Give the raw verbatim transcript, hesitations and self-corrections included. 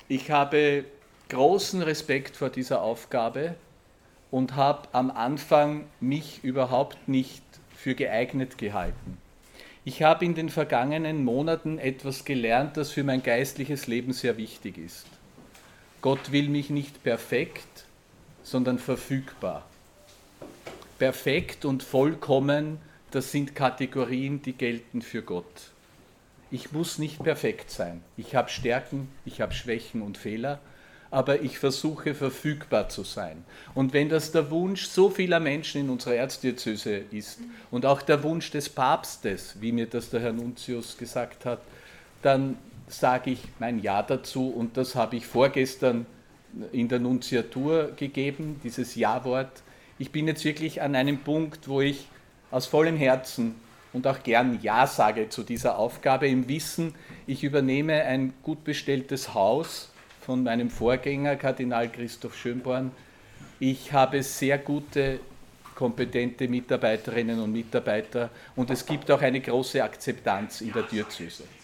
Ich habe großen Respekt vor dieser Aufgabe und habe am Anfang mich überhaupt nicht für geeignet gehalten. Ich habe in den vergangenen Monaten etwas gelernt, das für mein geistliches Leben sehr wichtig ist. Gott will mich nicht perfekt, sondern verfügbar. Perfekt und vollkommen, das sind Kategorien, die gelten für Gott. Ich muss nicht perfekt sein. Ich habe Stärken, ich habe Schwächen und Fehler, aber ich versuche verfügbar zu sein. Und wenn das der Wunsch so vieler Menschen in unserer Erzdiözese ist und auch der Wunsch des Papstes, wie mir das der Herr Nuntius gesagt hat, dann sage ich mein Ja dazu und das habe ich vorgestern in der Nunziatur gegeben, dieses Ja-Wort. Ich bin jetzt wirklich an einem Punkt, wo ich aus vollem Herzen und auch gern Ja sage zu dieser Aufgabe, im Wissen, ich übernehme ein gut bestelltes Haus von meinem Vorgänger, Kardinal Christoph Schönborn. Ich habe sehr gute, kompetente Mitarbeiterinnen und Mitarbeiter und es gibt auch eine große Akzeptanz in der Diözese.